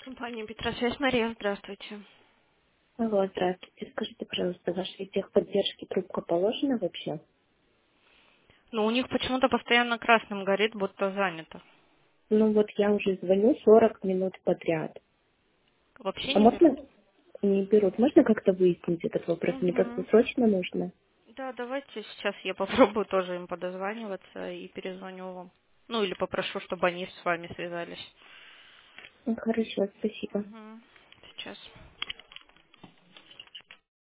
Компания Петросвязь, Мария, здравствуйте. Алло, здравствуйте. Скажите, пожалуйста, вашей техподдержки трубка положена вообще? Ну, у них почему-то постоянно красным горит, будто занято. Ну вот я уже звоню 40 минут подряд. Вообще А не берут? можно не берут? Можно как-то выяснить этот вопрос? Мне просто Угу. срочно нужно. Да, давайте сейчас я попробую тоже им подозваниваться и перезвоню вам. Ну, или попрошу, чтобы они с вами связались. Ну, хорошо, спасибо. Угу. Сейчас.